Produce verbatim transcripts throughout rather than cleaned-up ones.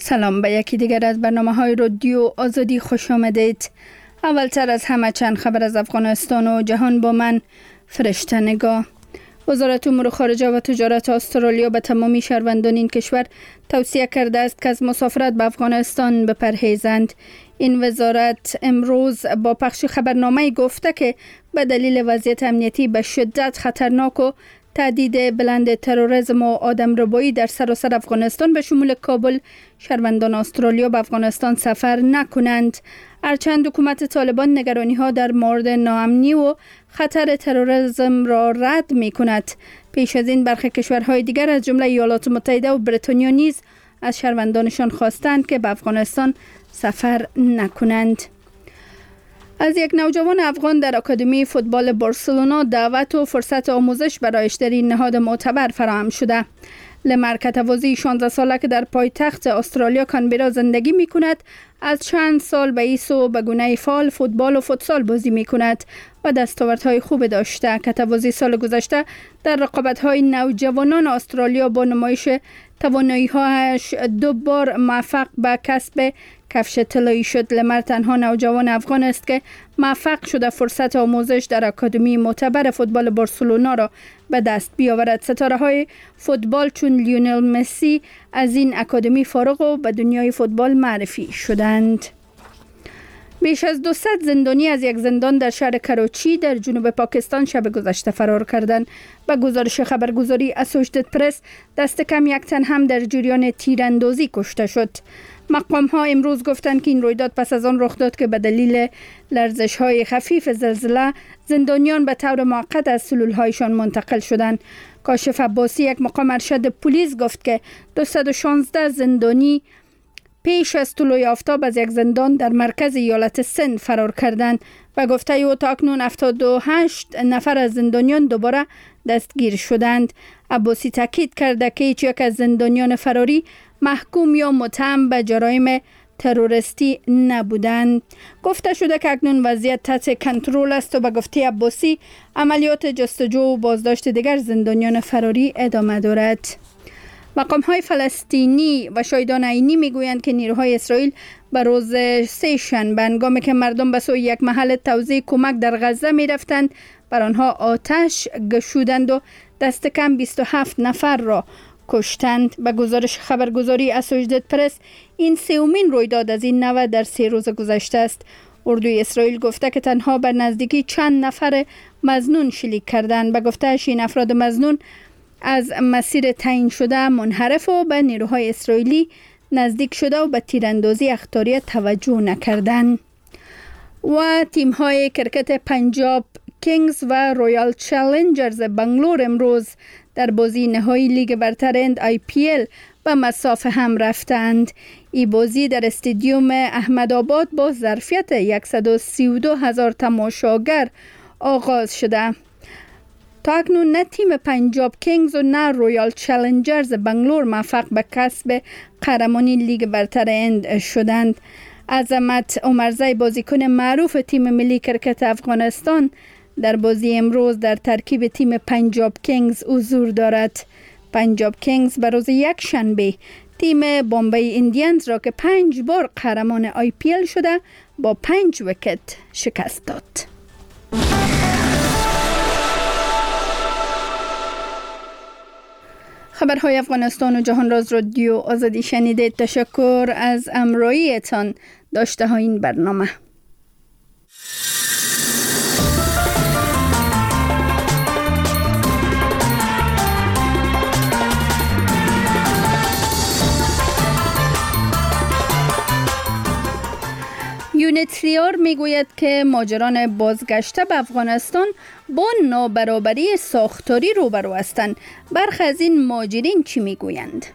سلام، به یکی دیگر از برنامه های رادیو آزادی خوش آمدید. اولتر از همه چند خبر از افغانستان و جهان با من فرشته نگاه. وزارت امور خارجه و تجارت استرالیا به تمامی شهروندان این کشور توصیه کرده است که از مسافرت به افغانستان بپرهیزند. این وزارت امروز با پخش خبرنامه گفته که به دلیل وضعیت امنیتی به شدت خطرناک و تهدید بلند تروریسم و آدمربایی در سراسر افغانستان به شمول کابل، شهروندان استرالیا به افغانستان سفر نکنند. هرچند حکومت طالبان نگرانی ها در مورد ناامنی و خطر تروریسم را رد می کند، پیش از این برخی کشورهای دیگر از جمله ایالات متحده و بریتانیا نیز از شهروندانشان خواستند که به افغانستان سفر نکنند. از یک نوجوان افغان در آکادمی فوتبال بارسلونا دعوت و فرصت آموزش برایش در این نهاد معتبر فراهم شده. لمر کتوازی شانزده ساله که در پایتخت استرالیا کانبرا زندگی می کند، از چند سال به این سو به گونه فعال فوتبال و فوتسال بازی می کند و دستاوردهای خوب داشته. کتوازی سال گذشته در رقابت‌های نوجوانان استرالیا با نمایش توانایی‌هایش دو بار موفق به کسب کفش طلایی شد. لمر تنها نوجوان افغان است که موفق شده فرصت آموزش در آکادمی معتبر فوتبال بارسلونا را به دست بیاورد. ستاره های فوتبال چون لیونل مسی از این آکادمی فارغ و به دنیای فوتبال معرفی شدند. بیش از دویست زندانی از یک زندان در شهر کراچی در جنوب پاکستان شب گذشته فرار کردند. به گزارش خبرگزاری اسوشیتد پرس، دست کم یک تن هم در جریان تیراندازی کشته شد. مقام ها امروز گفتند که این رویداد پس از آن رخ داد که به دلیل لرزش های خفیف زلزله زندانیان به طور موقت از سلول هایشان منتقل شدند. کاشف عباسی، یک مقام ارشد پلیس، گفت که دویست و شانزده زندانی پیش از طلوع آفتاب از یک زندان در مرکز ایالت سند فرار کردند و گفته او تا اکنون هفتاد و هشت نفر از زندانیان دوباره دستگیر شدند. عباسی تاکید کرده که هیچ یک از زندانیان فراری محکوم یا متهم به جرایم تروریستی نبودند. گفته شده که اکنون وضعیت تحت کنترل است و به گفته عباسی عملیات جستجو و بازداشت دیگر زندانیان فراری ادامه دارد. مقام های فلسطینی و شاهدان عینی میگویند که نیروهای اسرائیل به روز سه شنبه هنگامی که مردم به سوی یک محل توزیع کمک در غزه می رفتند بر آنها آتش گشودند و دست کم بیست و هفت نفر را کشتند. به گزارش خبرگزاری اسوشیتد پرس، این سومین رویداد از این نوع در سه روز گذشته است. اردوی اسرائیل گفته که تنها بر نزدیکی چند نفر مظنون شلیک کردند. به گفته‌اش این افراد مظنون از مسیر تعیین شده منحرف و به نیروهای اسرائیلی نزدیک شده و به تیراندازی اخطاری توجه نکردند. و تیم‌های کرکت پنجاب کینگز و رویال چالنجرز بنگلور امروز در بازی نهایی لیگ برتر هند آی پی ال به مصاف هم رفتند. این بازی در استادیوم احمدآباد با ظرفیت صد و سی و دو هزار تماشاگر آغاز شده. تا اکنون نه تیم پنجاب کینگز و نه رویال چالنجرز بنگلور موفق به کسب قهرمانی لیگ برتر هند شدند. عظمت عمرزی، بازیکن معروف تیم ملی کرکت افغانستان، در بازی امروز در ترکیب تیم پنجاب کینگز حضور دارد. پنجاب کینگز به روز یک شنبه تیم بامبی ایندیانز را که پنج بار قهرمان آی پی ال شده با پنج ویکت شکست داد. خبرهای افغانستان و جهان را از رادیو آزادی شنیدید. تشکر از همراهیتان. داشته ها این برنامه. یونیتریار میگوید که مهاجران بازگشته به افغانستان با نابرابری ساختاری روبرو هستند. برخی از این مهاجرین چی میگویند؟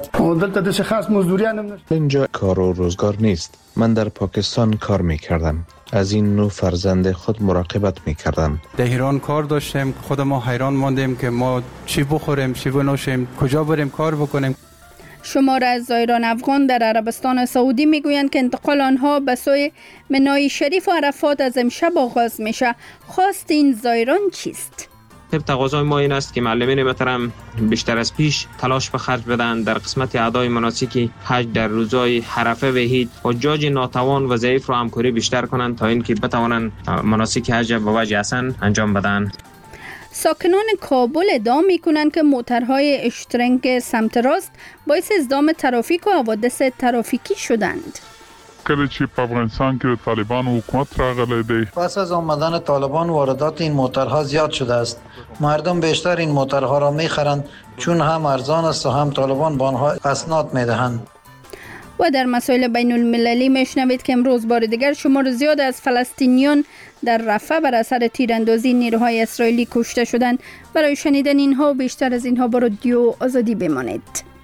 اینجا کار و روزگار نیست. من در پاکستان کار میکردم. از این نوع فرزند خود مراقبت میکردم. در ایران کار داشتیم. خود ما حیران ماندیم که ما چی بخوریم، چی بنوشیم، کجا بریم کار بکنیم. شمار از زائران افغان در عربستان سعودی میگویند که انتقال آنها به سوی منای شریف و عرفات از امشب آغاز میشه. خواست این زائران چیست؟ طب تقاضای ما این است که معلمین محترم بیشتر از پیش تلاش به خرج بدن در قسمت ادای مناسک حج در روزهای عرفه و عید. حجاج ناتوان و ضعیف رو همکاری بیشتر کنند تا اینکه بتوانند مناسک حج به وجه حسن انجام بدن. ساکنان کابل ادعا می‌کنند که موترهای اشترنگ سمت راست باعث ازدحام ترافیک و حوادث ترافیکی شدند. کله چې په افغانستان کې طالبان حکومت راغلی دی، پس از آمدن طالبان واردات این موترها زیاد شده است. مردم بیشتر این موترها را می‌خرند چون هم ارزان است و هم طالبان به آنها اسناد می‌دهند. و در مسائل بین المللی میشنوید که امروز بار دیگر شمار زیاد از فلسطینیان در رفح بر اثر تیراندازی نیروهای اسرائیلی کشته شدند. برای شنیدن اینها و بیشتر از اینها با رادیو آزادی بمانید.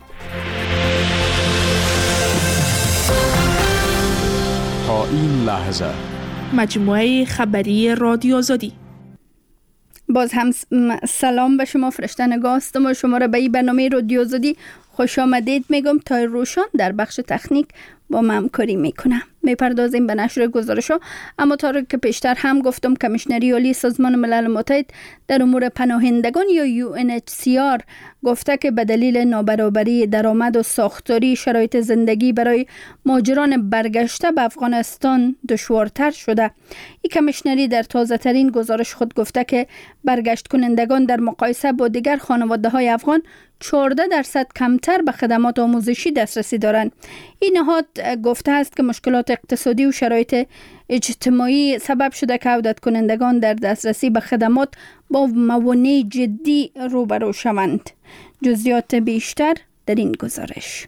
تا این لحظه مجموعه خبری رادیو آزادی. باز هم سلام به شما فرشتنگاه هستم و شما را به این برنامه رادیو آزادی خوش آمدید میگم. تا روشان در بخش تکنیک با من همکاری میکنم. میپردازیم به نشر گزارش‌ها، اما تا که پیشتر هم گفتم کمیشنری عالی سازمان ملل متحد در امور پناهندگان یا یو ان اچ سی آر گفته که به دلیل نابرابری درآمد و ساختاری شرایط زندگی برای مهاجران برگشته به افغانستان دشوارتر شده. این کمیشنری در تازه ترین گزارش خود گفته که برگشت کنندگان در مقایسه با دیگر خانواده‌های افغان چهارده درصد کمتر به خدمات آموزشی دسترسی دارند. این نهاد گفته است که مشکلات اقتصادی و شرایط اجتماعی سبب شده که عودت کنندگان در دسترسی به خدمات با موانع جدی روبرو شوند. جزئیات بیشتر در این گزارش.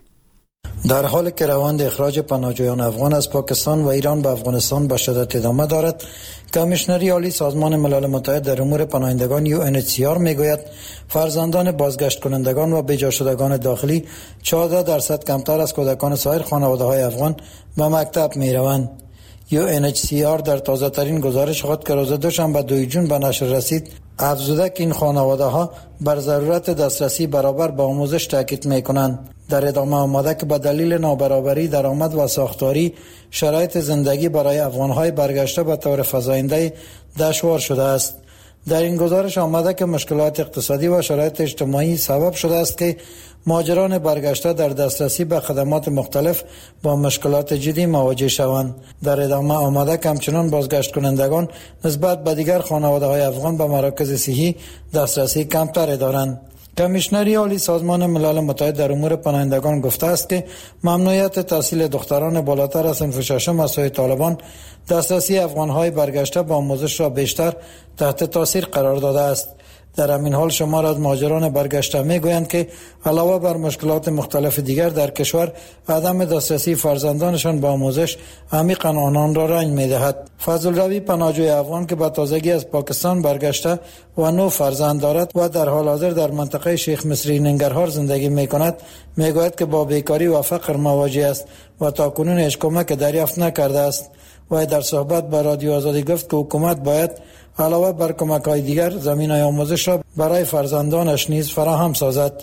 در حالی که روند اخراج پناهجویان افغان از پاکستان و ایران به افغانستان به شدت ادامه دارد، کمیشنری عالی سازمان ملل متحد در امور پناهندگان یو ان اچ سی آر میگوید فرزندان بازگشت کنندگان و بیجا شدگان داخلی چهارده درصد کمتر از کودکان سایر خانواده‌های افغان به مکتب میروند. یو ان اچ سی آر در تازه ترین گزارش خود که روز دوشنبه دوم جون به نشر رسید افزوده که این خانواده ها بر ضرورت دسترسی برابر به آموزش تاکید میکنند. در ادامه آمده که به دلیل نابرابری درآمد و ساختاری شرایط زندگی برای افغان‌های برگشته به طور فزاینده دشوار شده است. در این گزارش آمده که مشکلات اقتصادی و شرایط اجتماعی سبب شده است که مهاجران برگشته در دسترسی به خدمات مختلف با مشکلات جدی مواجه شوند. در ادامه آمده که همچنان بازگشت کنندگان نسبت به دیگر خانواده‌های افغان به مراکز صحی دسترسی کمتر دارند. کمیشنری عالی سازمان ملل متحد در امور پناهندگان گفته است که ممنوعیت تحصیل دختران بالاتر از صنف ششم از سوی طالبان دسترسی افغان‌های برگشته به آموزش را بیشتر تحت تاثیر قرار داده است. در همین حال شمار از مهاجران برگشته میگویند که علاوه بر مشکلات مختلف دیگر در کشور، عدم دسترسی فرزندانشان به آموزش عمیقاً آنان را رنج می‌دهد. فضل روی پناهجوی افغان که به تازگی از پاکستان برگشته و نو فرزند دارد و در حال حاضر در منطقه شیخ مصری ننگرهار زندگی می‌کند، میگوید که با بیکاری و فقر مواجه است و تاکنون هیچ کمک دریافت نکرده است. و در صحبت با رادیو آزادی گفت که حکومت باید علاوه بر کمک‌های دیگر زمینه‌های آموزش را برای فرزندانش نیز فراهم سازد.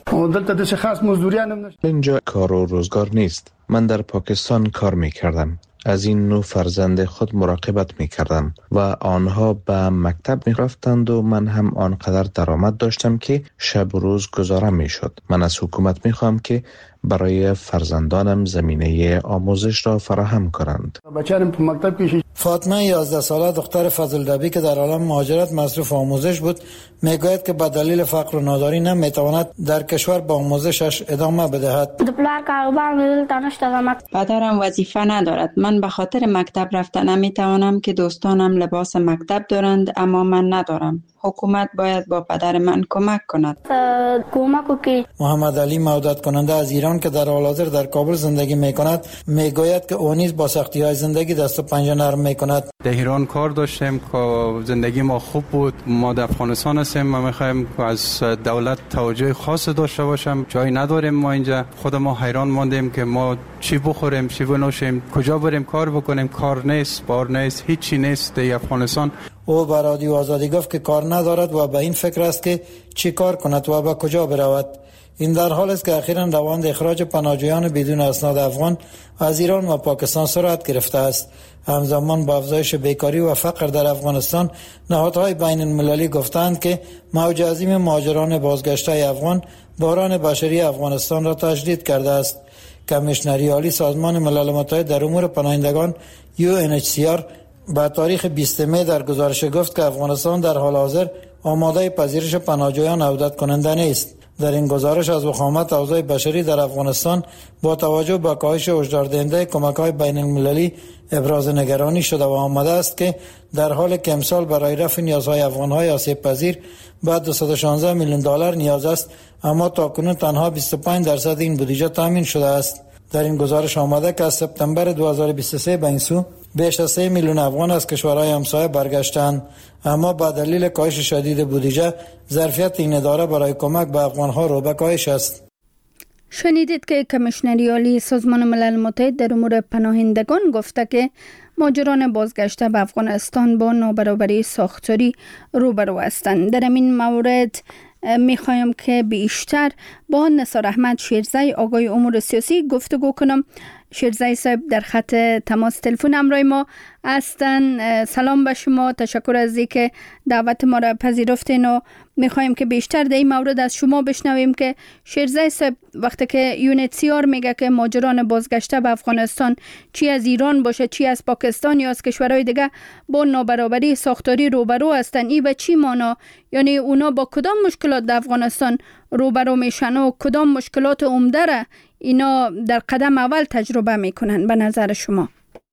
اینجا کار و روزگار نیست. من در پاکستان کار می‌کردم. از این نوع فرزند خود مراقبت می‌کردم و آنها به مکتب می‌رفتند و من هم آنقدر درآمد داشتم که شب و روز گزاره می‌شد. من از حکومت می‌خواهم که برای فرزندانم زمینه آموزش را فراهم کنند. فاطمه یازده ساله دختر فضل ربی که در عالم مهاجرت مصروف آموزش بود میگوید که به دلیل فقر و ناداری نمیتواند در کشور با آموزشش ادامه بدهد. پدرم وظیفه ندارد. من به خاطر مکتب رفتن نمیتوانم که دوستانم لباس مکتب دارند اما من ندارم. حکومت باید با پدر من کمک کند. محمد علی مودت کننده از ایران که در حال حاضر در کابل زندگی می کند میگوید که او نیز با سختی های زندگی دست و پنجه نرم می کند. در ایران کار داشتیم که زندگی ما خوب بود. ما در افغانستان هستیم. ما میخوایم که از دولت توجه خاص داشته باشیم. جایی نداریم. ما اینجا خود ما حیران ماندیم که ما چی بخوریم، چی بنوشیم، کجا بریم کار بکنیم. کار نیست، بار نیست، هیچی نیست در افغانستان. او به رادیو آزادی گفت که کار ندارد و به این فکر است که چی کار کند و به کجا برود. این در حال است که اخیراً روند اخراج پناهجویان بدون اسناد افغان از ایران و پاکستان سرعت گرفته است. همزمان با افزایش بیکاری و فقر در افغانستان، نهادهای بین المللی گفتند که موج عظیم مهاجران بازگشته افغان بحران بشری افغانستان را تشدید کرده است. کمیشنری عالی سازمان ملل متحد در امور پناهندگان یو ان اچ سی آر با تاریخ بیستم می در گزارش گفت که افغانستان در حال حاضر آماده پذیرش پناهجویان عودت کننده نیست. در این گزارش از وخامت اوضاع بشری در افغانستان با توجه به کاهش هشداردهنده کمک‌های بین المللی ابراز نگرانی شده و آمده است که در حال که امسال برای رفع نیازهای افغان‌های آسیب پذیر بعد دویست و شانزده میلیون دلار نیاز است، اما تاکنون تنها بیست و پنج درصد این بودجه تامین شده است. در این گزارش آمده که از سپتامبر دو هزار و بیست و سه به این سو بیش از سه میلیون افغان از کشورهای همسایه برگشتند، اما با دلیل کاهش شدید بودجه ظرفیت این اداره برای کمک به افغان‌ها رو به کاهش است. شنیدید که کمیشنری عالی سازمان ملل متحد در امور پناهندگان گفته که مهاجران بازگشته به افغانستان با نابرابری ساختاری روبرو هستند. در این مورد میخوایم که بیشتر با نثار احمد شیرزی آگاه امور سیاسی گفتگو کنم. شیرزی صاحب در خط تماس تلفن همراه ما هستند. سلام به شما، تشکر از اینکه دعوت ما را پذیرفتین و میخوایم که بیشتر در این مورد از شما بشنویم که شیرزی صاحب وقتی که یو ان اچ سی آر میگه که مهاجران بازگشته به افغانستان چی از ایران باشه چی از پاکستان یا از کشورهای دیگه با نابرابری ساختاری روبرو هستن، این به چی معنا؟ یعنی اونا با کدام مشکلات در افغانستان روبرو میشن و کدام مشکلات عمده را اینا در قدم اول تجربه میکنن به نظر شما؟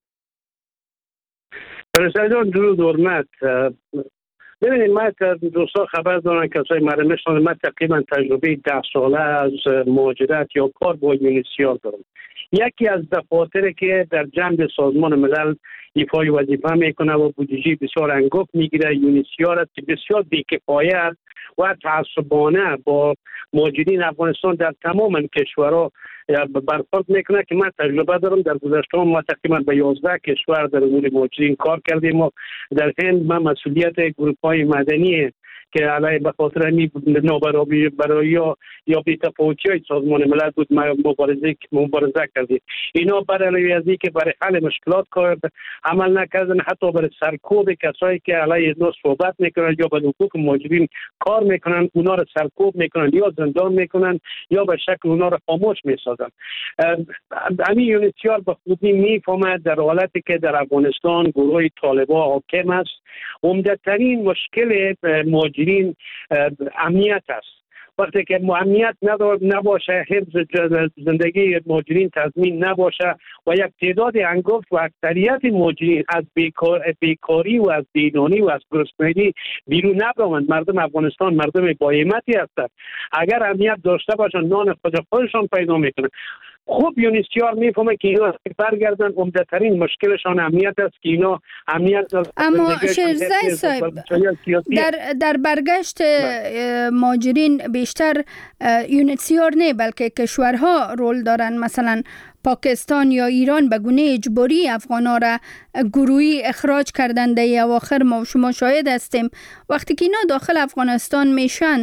پرسیدان درود حرمت. ببینید، من دوستا خبر دارن کسای مرا میشناسن، من تقریبا تجربه ده ساله از مهاجرت یا کار با یو ان اچ سی آر دارم. یکی از دفاتری که در جنب سازمان ملل ایفای وظیفه میکنه و بودجه بسیار انگفت میگیره یو ان اچ سی آر است که بسیار بی‌کفایت و تعصبانه با مهاجرین افغانستان در تمام کشورها برخورد میکنه که من تجربه دارم. در گذشته ما تقریبا به یازده کشور در امور مهاجرین کار کردیم و در هند من مسئولیت گروه‌های مدنی که علیه به خاطر همین نابرابری برای یا یا بی‌تفاوتی‌های سازمان ملل بود مبارزه مبارزه کردیم. اینا برای از اینکه برای حل مشکلات کار عمل نکردن، حتی برای سرکوب کسایی که علیه اینا صحبت میکنن یا به حقوق مهاجرین کار میکنن اونا رو سرکوب میکنن یا زندان میکنن یا به شکل اونا رو خاموش میسازن. همین یو ان اچ سی آر به خوبی میفهمه در حالتی که در افغانستان گروه طالبان حاکم است، عمده‌ترین مشکل مهاجرین امنیت است. وقتی که امنیت نباشه، حفظ زندگی مهاجرین تضمین نباشه و یک تعداد انگفت و اکثریت مهاجرین از بیکار، بیکاری و از بیدانی و از گرسنگی بیرون نبروند. مردم افغانستان مردم با همتی هستند. اگر امنیت داشته باشند نان خود خودشان پیدا میکنن. خوب یو ان اچ سی آر میفهمه که اینا برگردن، عمده‌ترین مشکلشان امنیت است که اینا امنیت. اما شیرزی صاحب در در برگشت مهاجرین بیشتر یو ان اچ سی آر نه بلکه کشورها رول دارن. مثلا پاکستان یا ایران به گونه اجباری افغانا را گروهی اخراج کردن. در اواخر ما شما شاهد هستیم وقتی که اینا داخل افغانستان میشن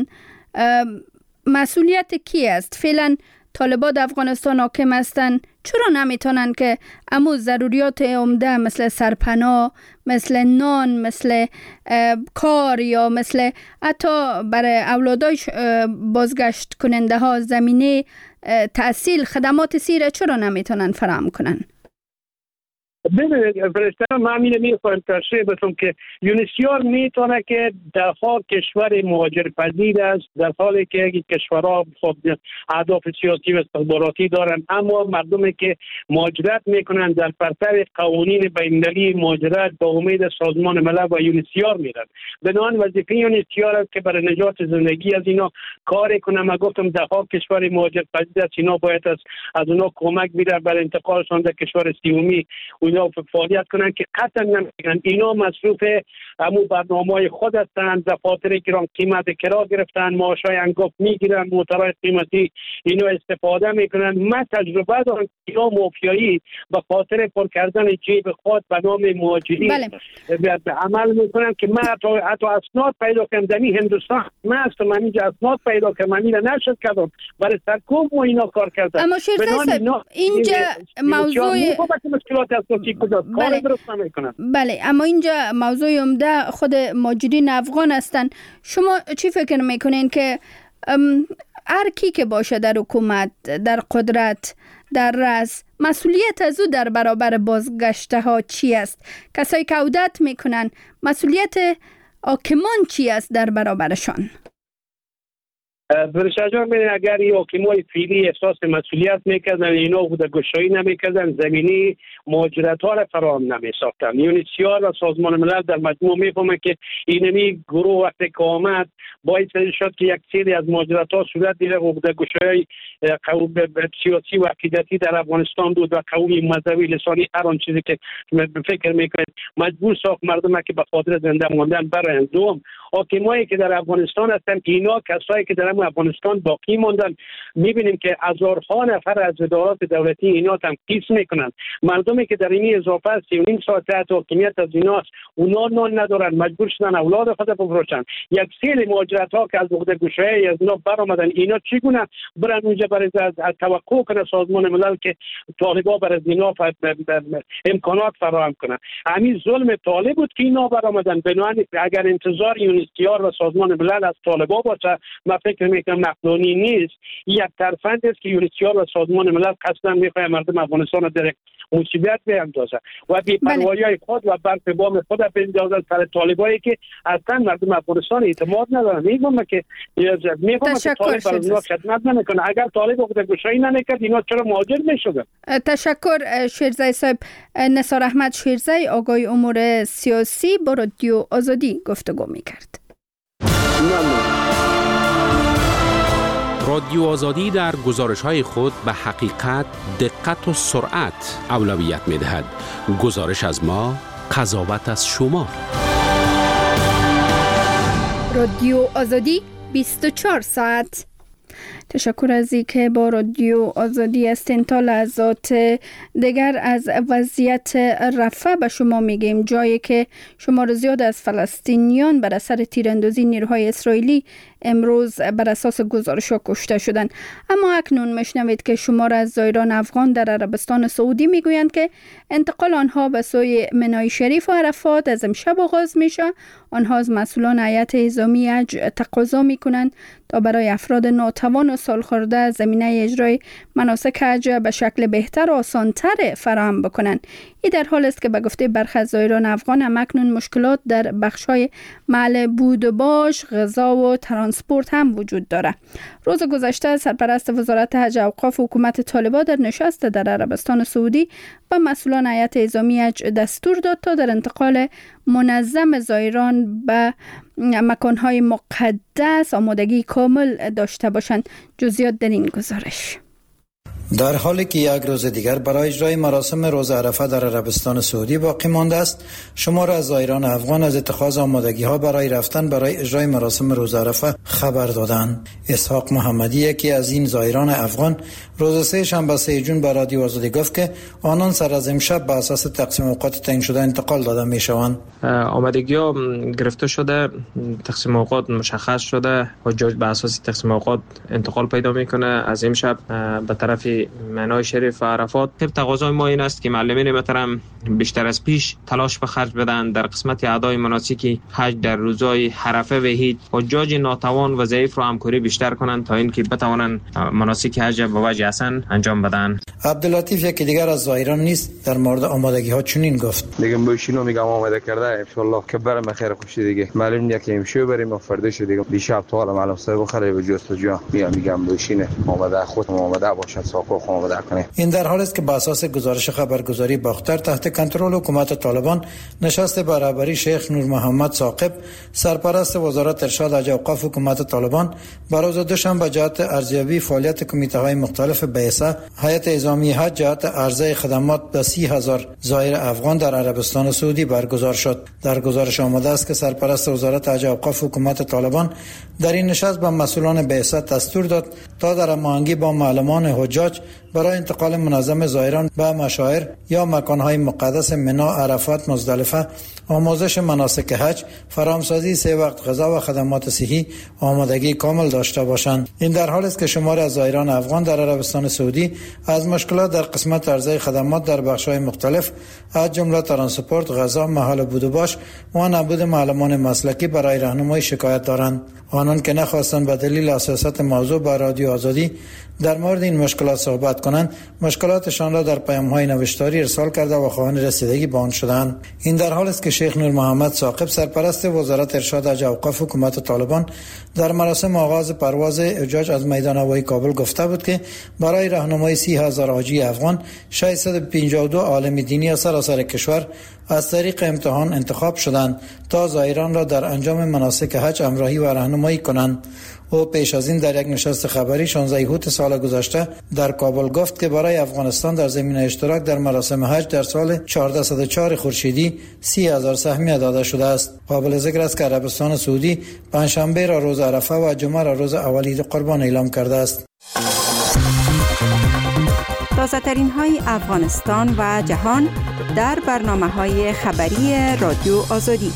مسئولیت کی است؟ فعلا طالبان در افغانستان حاکم هستن، چرا نمیتونن که امو ضروریات عمده مثل سرپناه، مثل نان، مثل کار یا مثل حتی برای اولادای بازگشت کننده ها زمینه تحصیل، خدمات سیره چرا نمیتونن فراهم کنن؟ ببینید فرشتم من همین میخوایم تشریح بدم که یو ان اچ سی آر میتونه که در حال کشور مهاجر پذیر است، در حالی که کشورها خب اهداف سیاسی و استخباراتی دارن، اما مردمی که مهاجرت میکنن در برابر قوانین بین‌المللی مهاجرت با امید سازمان ملل و یو ان اچ سی آر میرن. بنابراین وظیفه یو ان اچ سی آر است که برای نجات زندگی از اینا کار کنه. من گفتم در حال کشور مهاجر پذیر است، اینا باید از از اونا کمک بگیره برای انتقالشان در کشور سومی اونا فعالیت کنن که قطعا نمیگن اینا مصروف امو برنامه‌های خود هستند، دفاتر گران قیمت کرا گرفتن، معاشای انگفت میگیرن، موترهای قیمتی اینو استفاده میکنن. من تجربه دارم اینا مافیایی به خاطر پر کردن جیب خود به نام مهاجرین بله. عمل میکنن که من حتی, حتی اسناد پیدا کردم دمی هندوستان من هستم، من اینجا اسناد پیدا کردم، من اینو نشد کردم برای سرکوب و اینا کار کردن. اما شیرزای صاحب اینجا موضوع بله. بله اما اینجا موضوع عمده خود مهاجرین افغان هستند. شما چی فکر میکنین که هر کی که باشه در حکومت، در قدرت، در رأس، مسئولیت از او در برابر بازگشته ها چی است؟ کسایی که عودت میکنن مسئولیت حاکمان چی است در برابرشان؟ برشا جان ببینید اگر این حاکمای فعلی احساس مسئولیت میکردن اینا بوده گشایی نمیکردن، زمینی مهاجرت ها را فراهم نمیساختن. یونیسیار و سازمان ملل در مجموع میفهمه که اینمی گروه وقتی که آمد باعث شد که یک سری از مهاجرت ها صورت دیده بوده گشایی قوم سیاسی و عقیدتی در افغانستان بود و قوم مذهبی لسانی هر آن چیزی که فکر میکنید مجبور ساخت مردم که به خاطر زنده ماندن برای دوم حاکمایی که در افغانستان هستن اینا کسایی که در افغانستان باقی موندن میبینیم که هزارها نفر از ادارات دولتی اینا تنقیص میکنن. مردمی که در این اضافه است سی و نیم ساعت تحت حاکمیت از ایناست اونا نان ندارن، مجبور شدن اولاد خود بفروشن. یک سری مهاجرت ها که از عهده گشایی از اینا برآمدن اینا چگونه برن اونجا برای از توقع کنه سازمان ملل که طالبا برای اینا امکانات فراهم کنن؟ همین ظلم طالب بود که اینا برآمدن. بنابراین اگر انتظار یونیسیار و سازمان ملل از طالبا باشه من فکر میکنم مقدونی نیست. یک ترفند است که یونیسیار و سازمان ملل قصدا میخواد مردم افغانستان را در مصیبت بیاندازه و بی‌پروایی‌های خود و برف بام خود بندازه سر طالبایی که اصلا مردم افغانستان اعتماد ندارن. میگم که میگم که طالب برای اونا خدمت نمیکنه. اگر طالب خود گشایی نمیکرد اینا چرا مهاجر میشدن؟ تشکر شیرزای صاحب. نثار احمد شیرزای آگاه امور سیاسی با رادیو آزادی گفتگو میکرد. رادیو آزادی در گزارش‌های خود به حقیقت، دقت و سرعت اولویت می‌دهد. گزارش از ما، قضاوت از شما. رادیو آزادی بیست و چهار ساعت. تشکر از اینکه با رادیو آزادی هستین. تا لحظات دیگر از وضعیت رفح به شما میگیم، جایی که شمار زیاد از فلسطینیان بر اثر تیراندازی نیروهای اسرائیلی امروز بر اساس گزارش‌ها کشته شدند. اما اکنون میشنوید که شمار از زائران افغان در عربستان سعودی میگویند که انتقال آنها به سوی منای شریف و عرفات از امشب آغاز میشه. آنها از مسئولان هیئت اعزامی حج تقاضا میکنند تا برای افراد ناتوان و سالخورده زمینه اجرای مناسک حج به شکل بهتر و آسان‌تر فراهم بکنند. این در حال است که به گفته برخی از زائران افغان هم اکنون مشکلات در بخش‌های محل بود و باش، غذا و ترانسپورت هم وجود داره. روز گذشته سرپرست وزارت حج و اوقاف حکومت طالبان در نشست در عربستان سعودی به مسئولان هیئت اعزامی حج دستور داد تا در انتقال منظم زائران به مکان‌های مقدس آمادگی کامل داشته باشند. جزئیات در این گزارش. در حالی که یک روز دیگر برای اجرای مراسم روز عرفه در عربستان سعودی باقی مانده است، شمار از زائران افغان از اتخاذ آمادگی ها برای رفتن برای اجرای مراسم روز عرفه خبر دادند. اسحاق محمدی، یکی از این زائران افغان، روز سه شنبه سه جون به رادیو آزادی گفت که آنان سر از امشب به اساس تقسیم اوقات تعیین شده انتقال داده می شوند. آمادگی ها گرفته شده، تقسیم اوقات مشخص شده، حجاج به اساس تقسیم اوقات انتقال پیدا میکنه از امشب به طرف منای شریف و عرفات. طب تقاضای ما این است که معلمین محترم بیشتر از پیش تلاش به خرج بدن در قسمت ادای مناسک حج در روزهای عرفه و عید. حجاج ناتوان و ضعیف رو همکاری بیشتر کنند تا اینکه بتوانند مناسک حج به وجه حسن انجام بدن. عبداللطیف، یکی دیگر از زائران نیست، در مورد آمادگی ها چنین گفت: دیگه بشینو میگم آماده کرده ان شاء الله که برام خیر خوشی دیگه معلوم نیست که امشب بریم و فرداش دیگه دیشب تا حالا معلوم صاحب خیلی به جست جا میام میگم بشینه آماده خود آماده باشد ساخت خود خانواده کنیم. این در حالی است که بر اساس گزارش خبرگزاری باختر تحت کنترل حکومت طالبان نشست برابری شیخ نور محمد ثاقب سرپرست وزارت ارشاد حج اوقاف حکومت طالبان بر روز دوشنبه جهت ارزیابی فعالیت کمیته های مختلف بعثه هیئت نظامی حج جهت عرضه خدمات به سی هزار زائر افغان در عربستان سعودی برگزار شد. در گزارش آمده است که سرپرست وزارت حج اوقاف حکومت طالبان در این نشست به مسئولان بعثه دستور داد تا در هماهنگی با معلمان حجاج برای انتقال منظم زائران به مشاعر یا مکانهای مقدس منا، عرفات، مزدلفه، آموزش مناسک حج، فرامسازی سه وقت غذا و خدمات صحی آمادگی کامل داشته باشند. این در حالی است که شماری از زائران افغان در عربستان سعودی از مشکلات در قسمت عرضه خدمات در بخش‌های مختلف از جمله ترانسپورت، غذا، محل بود و باش و نبود معلمان مسلکی برای راهنمایی شکایت دارند. آنان که نخواستند به دلیل حساسیت موضوع با رادیو آزادی در مورد این مشکلات صحبت کنند، مشکلاتشان را در پیام‌های نوشتاری ارسال کرده و خواهان رسیدگی به آن شدند. این در حالی است که شیخ نور محمد ثاقب سرپرست وزارت ارشاد حج اوقاف حکومت طالبان در مراسم آغاز پرواز حجاج از میدان هوایی کابل گفته بود که برای راهنمایی سی هزار حاجی افغان ششصد و پنجاه و دو عالم دینی از سراسر کشور از طریق امتحان انتخاب شدند تا زائران را در انجام مناسک حج همراهی و راهنمایی کنند. او پیش از این در یک نشست خبری شانزده اوت سال گذشته در کابل گفت که برای افغانستان در زمینه اشتراک در مراسم حج در سال چهارصد و چهار خورشیدی سی هزار سهمیه داده شده است. قابل ذکر است که عربستان سعودی پنجشنبه را روز عرفه و جمعه را روز اول عید قربان اعلام کرده است. تازه ترین های افغانستان و جهان در برنامه های خبری رادیو آزادی.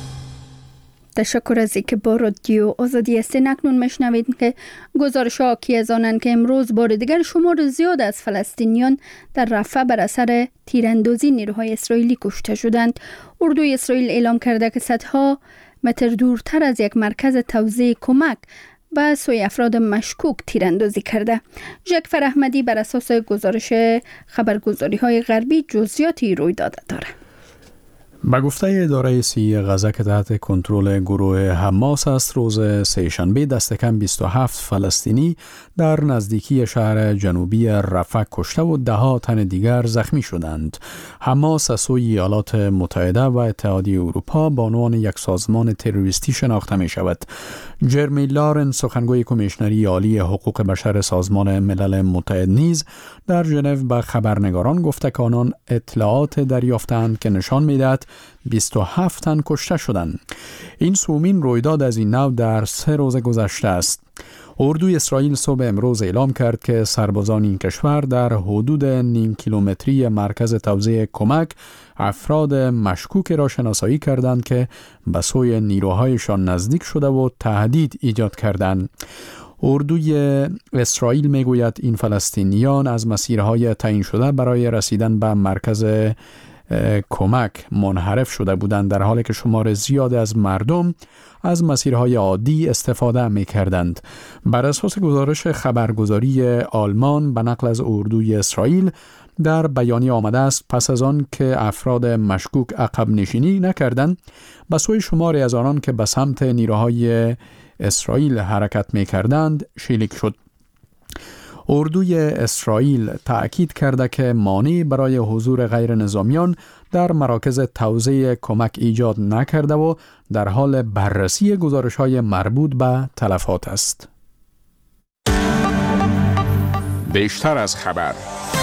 تشکر از اینکه با رادیو آزادی هستین. اکنون میشنوید که گزارش ها حاکی از آنند که امروز بار دیگر شمار زیاد از فلسطینیان در رفح بر اثر تیراندازی نیروهای اسرائیلی کشته شدند. اردوی اسرائیل اعلام کرده که صدها متر دورتر از یک مرکز توزیع کمک به سوی افراد مشکوک تیراندازی کرده. جعفر احمدی بر اساس گزارش خبرگزاری های غربی جزئیاتی رویداد داره. به گفته اداره صحی غزه که تحت کنترل گروه حماس است، روز سه‌شنبه دست کم بیست و هفت فلسطینی در نزدیکی شهر جنوبی رفح کشته و ده ها تن دیگر زخمی شدند. حماس از سوی ایالات متحده و اتحادیه اروپا به عنوان یک سازمان تروریستی شناخته می شود. جرمی لارن، سخنگوی کمیشنری عالی حقوق بشر سازمان ملل متحد، نیز در ژنو به خبرنگاران گفته که آنان اطلاعات دریافتند که نشان می‌دهد بیست و هفت تن کشته شدند. این سومین رویداد از این نوع در سه روز گذشته است. اردوی اسرائیل صبح امروز اعلام کرد که سربازان این کشور در حدود نیم کیلومتری مرکز توزیع کمک افراد مشکوک را شناسایی کردند که به سوی نیروهایشان نزدیک شده و تهدید ایجاد کردند. اردوی اسرائیل میگوید این فلسطینیان از مسیرهای تعیین شده برای رسیدن به مرکز کمک منحرف شده بودند، در حالی که شمار زیاد از مردم از مسیرهای عادی استفاده می کردند. بر اساس گزارش خبرگزاری آلمان به نقل از اردوی اسرائیل در بیانیه آمده است پس از آن که افراد مشکوک عقب نشینی نکردند، به سوی شماری از آنان که به سمت نیروهای اسرائیل حرکت می کردند شلیک شد. اردوی اسرائیل تأکید کرده که مانعی برای حضور غیر نظامیان در مراکز توزیع کمک ایجاد نکرده و در حال بررسی گزارش‌های مربوط به تلفات است. بیشتر از خبر.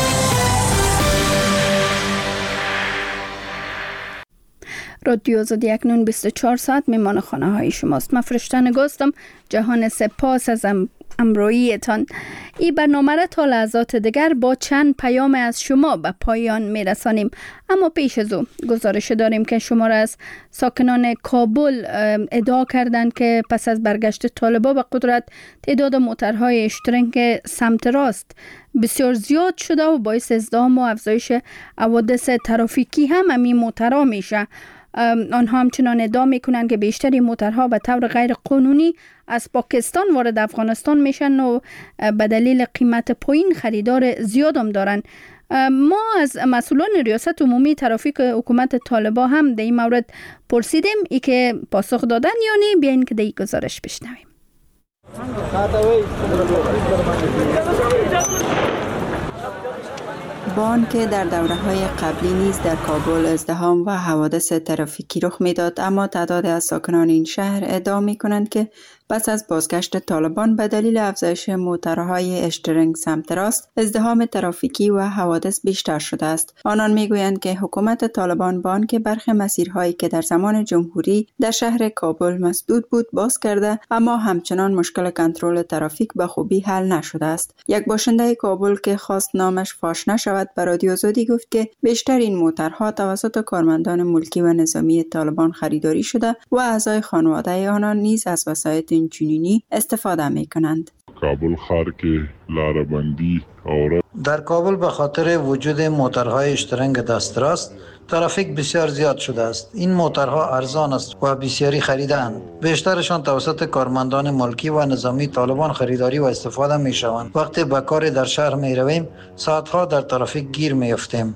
رادیو آزادی اکنون بیست و چهار ساعت میمان خانه های شماست. من فرشته نگاستم. جهان سپاس از ام امرویتان. این برنامه را تا لحظات دیگر با چند پیام از شما به پایان میرسانیم، اما پیش از او گزارش داریم که شما را از ساکنان کابل ادعا کردند که پس از برگشت طالبان به قدرت تعداد موترهای اشترنگ سمت راست بسیار زیاد شده و باعث ازدحام و افزایش حوادث ترافیکی هم همین موترها میشه. آنها همچنان ادعا میکنند که بیشتری موترها به طور غیر قانونی از پاکستان وارد افغانستان میشن و به دلیل قیمت پایین خریدار زیاد هم دارن. ما از مسئولان ریاست عمومی ترافیک حکومت طالبان هم در این مورد پرسیدیم، ای که پاسخ دادن یا نه. بیاین که در این گزارش بشنویم. با آنکه در دوره‌های قبلی نیز در کابل ازدحام و حوادث ترافیکی رخ می‌داد، اما تعداد از ساکنان این شهر ادعا می‌کنند که پس از بازگشت طالبان به دلیل افزایش موترهای اشترنگ سمت راست، ازدحام ترافیکی و حوادث بیشتر شده است. آنان میگویند که حکومت طالبان با آنکه برخی مسیرهایی که در زمان جمهوری در شهر کابل مسدود بود باز کرده، اما همچنان مشکل کنترل ترافیک به خوبی حل نشده است. یک باشنده کابل که خواست نامش فاش نشود به رادیو آزادی گفت که بیشتر این موترها توسط کارمندان ملکی و نظامی طالبان خریداری شده و اعضای خانواده آنان نیز از وسایط چنینی استفاده می کنند. کابل خار که لاره‌بندی آورد. در کابل به خاطر وجود موترهای اشترنگ دست راست ترافیک بسیار زیاد شده است. این موترها ارزان است و بسیاری خریدند. بیشترشان توسط کارمندان ملکی و نظامی طالبان خریداری و استفاده می شوند. وقتی به کار در شهر می رویم ساعتها در ترافیک گیر می افتیم.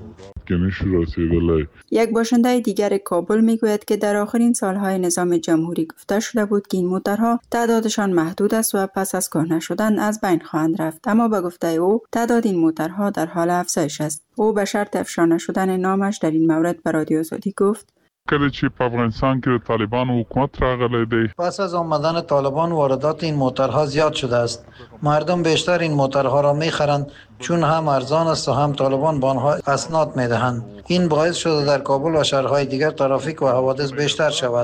یک باشنده دیگر کابل میگوید که در آخرین سالهای نظام جمهوری گفته شده بود که این موترها تعدادشان محدود است و پس از کهنه شدن از بین خواهند رفت، اما به گفته او تعداد این موترها در حال افزایش است. او به شرط افشا نشدن نامش در این مورد به رادیو آزادی گفت: کله چې په افغانستان کې طالبان حکومت راغلی دی، پس از آمدن طالبان واردات این موترها زیاد شده است. مردم بیشتر این موترها را میخرند چون هم ارزان است و هم طالبان به آنها اسناد میدهند. این باعث شده در کابل و شهرهای دیگر ترافیک و حوادث بیشتر شود.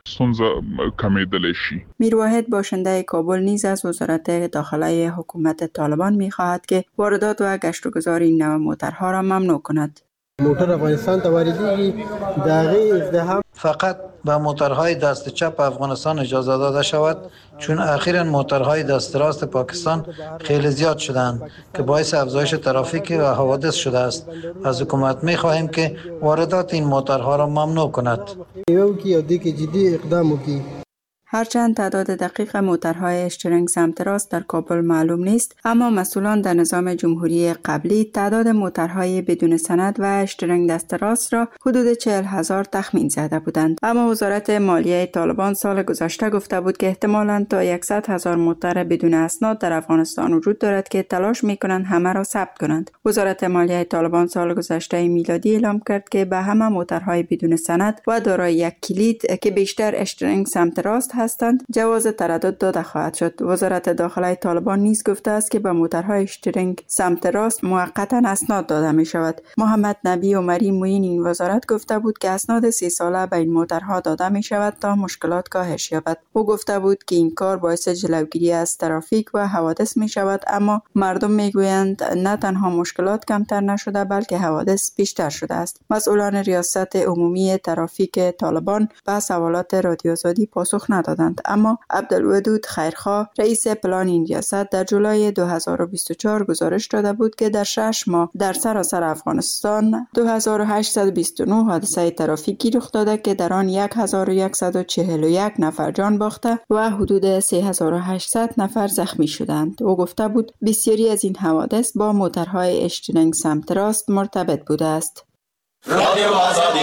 میرواحد باشنده کابل نیز از وزارت داخله حکومت طالبان میخواهد که واردات و گشت و گذار این نوع موترها را ممنوع کند. موتر افغانستان ته واردېږي د هغې ازدحام فقط به موترهای دست چپ افغانستان اجازه داده شود، چون اخیراً موترهای دست راست پاکستان خیلی زیاد شدند که باعث افزایش ترافیک و حوادث شده است. از حکومت می خواهیم که واردات این موترها را ممنوع کند. جدی اقدام وکړي. هرچند تعداد دقیق موترهای اشترنگ سمت راست در کابل معلوم نیست، اما مسئولان در نظام جمهوری قبلی تعداد موترهای بدون سند و اشترنگ دست راست را حدود چهل هزار تخمین زده بودند. اما وزارت مالیه طالبان سال گذشته گفته بود که احتمالاً تا صد هزار موتر بدون اسناد در افغانستان وجود دارد که تلاش می‌کنند همه را ثبت کنند. وزارت مالیه طالبان سال گذشته میلادی اعلام کرد که به همه موترهای بدون سند و دارای یک کلید که بیشتر اشترنگ سمت راست هستند جواز تردد داده خواهد شد. وزارت داخله طالبان نیز گفته است که به موترهای اشترنگ سمت راست موقتا اسناد داده می شود. محمد نبی عمری معین این وزارت گفته بود که اسناد سه ساله به این موترها داده می شود تا مشکلات کاهش یابد. او گفته بود که این کار باعث جلوگیری از ترافیک و حوادث می شود، اما مردم می گویند نه تنها مشکلات کمتر نشده بلکه حوادث بیشتر شده است. مسئولان ریاست عمومی ترافیک طالبان به سوالات رادیو آزادی پاسخ ندادند. اما عبدالودود خیرخواه رئیس پلان این ریاست در جولای دو هزار و بیست و چهار گزارش داده بود که در شش ماه در سراسر افغانستان دو هزار و هشتصد و بیست و نه حادثه ترافیکی رخ داده که در آن صد و صد و چهل و یک نفر جان باخته و حدود سه هزار و هشتصد نفر زخمی شدند. او گفته بود بسیاری از این حوادث با موترهای اشترنگ سمت راست مرتبط بوده است. رادیو آزادی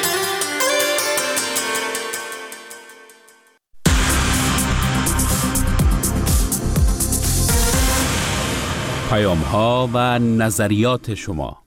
پیام ها و نظریات شما.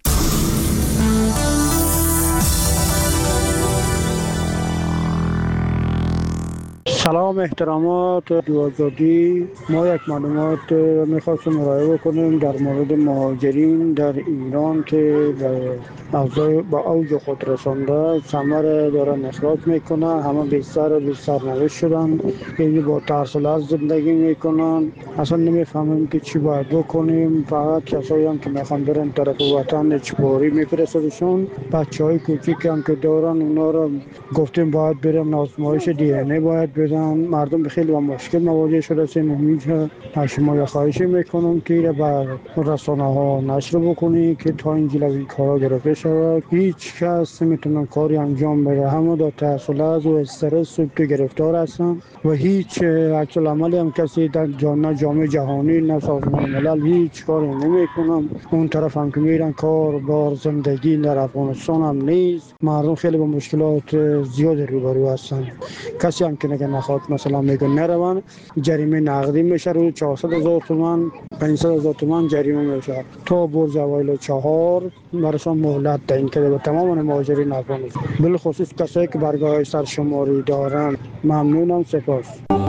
سلام، احترامات رادیو آزادی. ما یک معلومات میخواستم ارائه بکنیم در مورد مهاجرین در ایران که به اوج خود رسانده، ثمر دارن اخراج میکنن، همه بیشتر بی سرنوشت شدن، یعنی با ترس و لرز زندگی میکنن. اصلا نمیفهمیم که چی باید بکنیم. فقط کسایی هم که میخوان برن طرف وطن اجباری میفرستدشون. بچه های کوچیک هم که دارن اونا رو گفتیم باید برن آزمایش دی ان ای باید بدن. مردم به خیلی با مشکل مواجه شده هستیم. اینجا شما خواهش میکنم که به رسانه ها نشر بکنی که تا این جلوی کارا گرفته شود. هیچ کس نمیتونه کاری انجام بده، همه در تحصیلات و استرس و گرفتار هستن و هیچ عکس العملی هم کسی در جامعه جامعه جهانی نه سازمان ملل هیچ کاری نمیکنن. اون طرف هم که میرن کار بار زندگی در افغانستان هم نیست. مردم خیلی با مشکلات زیاد روبرو هستن. کسی هم که نگه میخواد مثلا میگه نرون، جریمه نقدی میشه رو چهارصد هزار تومان پانصد هزار تومان جریمه میشه تا برج اوایل چهار برشان مهلت تعیین کرده به تمام مهاجرین افغانستان، بالخصوص کسایی که برگاه سرشماری دارن. ممنونم، سپاس.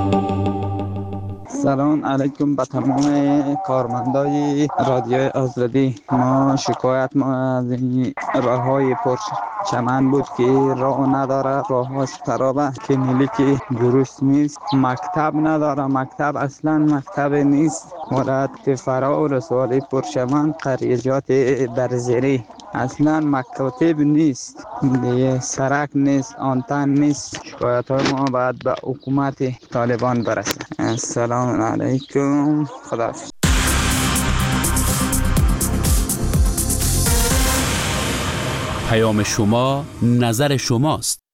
سلام علیکم به تمام کارمندای رادیو آزادی. ما شکایت ما از این راه های پرچمن بود که راه نداره، راه هاش خرابه، کلینیک درست نیست، مکتب نداره، مکتب اصلا مکتب نیست، مولد فرا و رسوالی پرچمن، قریجات برزیری اصلا مکاتب نیست، دیگه سرک نیست، آنتن نیست. شکایت های ما باید به حکومت طالبان برسه. السلام علیکم، خداحافظ. پیام شما نظر شماست.